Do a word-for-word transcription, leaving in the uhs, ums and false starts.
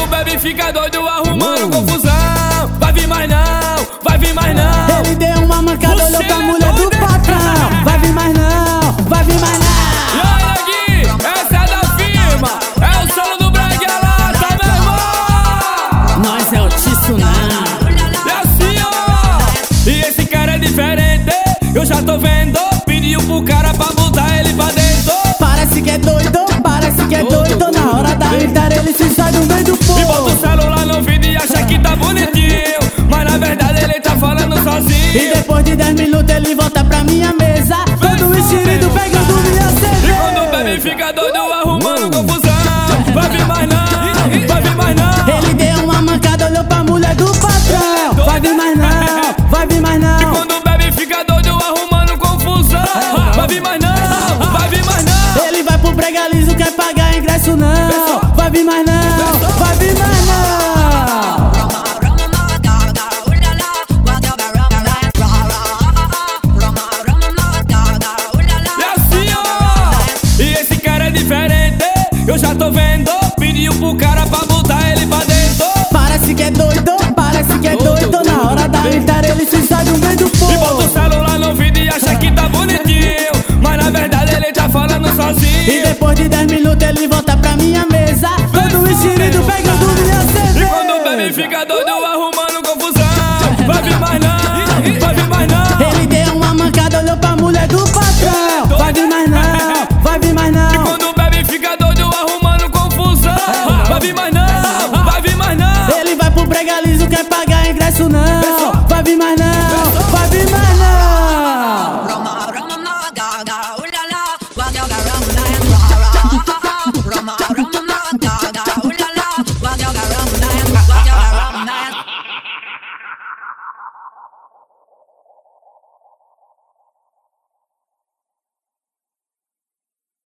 bebe fica doido arrumando confusão. Vai vir mais não, vai vir mais não. Ele deu uma mancada, olhou pra mulher do patrão. Vai vir mais não, vai vir mais não. E olha aqui, essa é da firma, é o solo do Braga Lata, meu irmão. Nós é o Tsunami. E assim ó, e esse cara é diferente, eu já tô vendo. Pediu pro cara pra botar ele pra dentro. Parece que é doido, parece que é doido. Na hora da gritar ele se sai do meio do povo. E bota o celular no vídeo e acha que tá bonitinho, mas na verdade ele tá falando sozinho. E depois de dez minutos ele volta pra minha mesa, todo enxerido pegando minha cerveja. E quando bebe fica doido arrumando confusão. Vai vir mais não, vai vir mais não. Ele deu uma mancada, olhou pra mulher do patrão. Vai vir mais não, vai vir mais E não. quando bebe fica doido arrumando confusão. Vai vir mais não, vai vir mais não. Ele vai pro Brega Liso, quer pagar ingresso não. Vai vir mais não, vai vir mais não. E assim ó, e esse cara é diferente, eu já tô vendo. Pediu pro cara pra botar ele pra dentro. Parece que é doido, parece que é doido. Na hora da gritar ele se sai do meio do E bota povo. o celular no vídeo e acha que tá bonitinho, mas na verdade ele tá falando E sozinho. depois de dez minutos ele volta pra minha mesa, todo enxerido pegando minha E cerveja. quando bebe fica doido arrumando confusão. Vai vir mais não, vai vir mais não. Ele deu uma mancada, olhou pra mulher do patrão. Vai vir mais não, vai vir mais E não. quando bebe fica doido arrumando confusão. Vai vir mais não, vai vir mais não. Ele vai pro Brega Liso, quer pagar ingresso não.